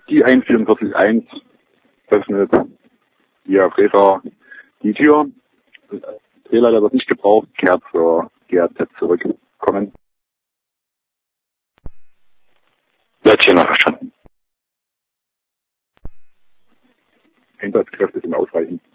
Die 144.1 öffnet via Frera die Tür. Drehleiter wird nicht gebraucht, kehrt zur GAZ zurück. Kommen. Letztener verstanden. Einsatzkräfte sind ausreichend.